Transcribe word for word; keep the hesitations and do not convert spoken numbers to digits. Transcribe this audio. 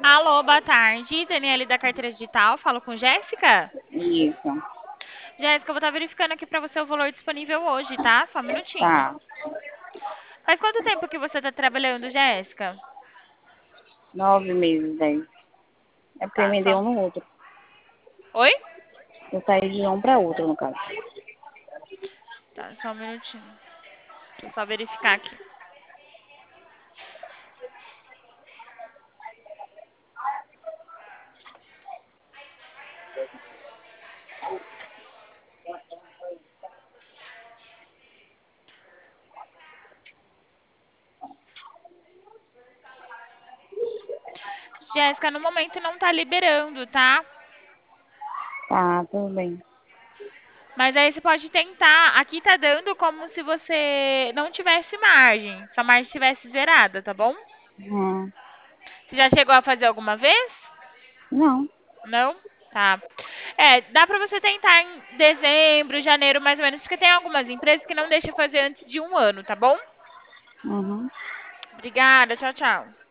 Alô, boa tarde. Daniele da Carteira Digital, falo com Jéssica. Isso, Jéssica, eu vou estar verificando aqui para você o valor disponível hoje, tá? Só um minutinho. tá. Faz quanto tempo que você está trabalhando, Jéssica? Nove meses, dez. É porque eu Tá, emendei só. um no outro. Oi? Eu saí de um para outro, no caso. Tá, só um minutinho. Deixa eu só verificar aqui. Jéssica, no momento não tá liberando, tá? Tá, tudo bem. Mas aí você pode tentar. Aqui tá dando como se você não tivesse margem. Se a margem estivesse zerada, tá bom? Uhum. Você já chegou a fazer alguma vez? Não. Não? Tá. É, dá pra você tentar em dezembro, janeiro, mais ou menos, porque tem algumas empresas que não deixam fazer antes de um ano, tá bom? Uhum. Obrigada, tchau, tchau.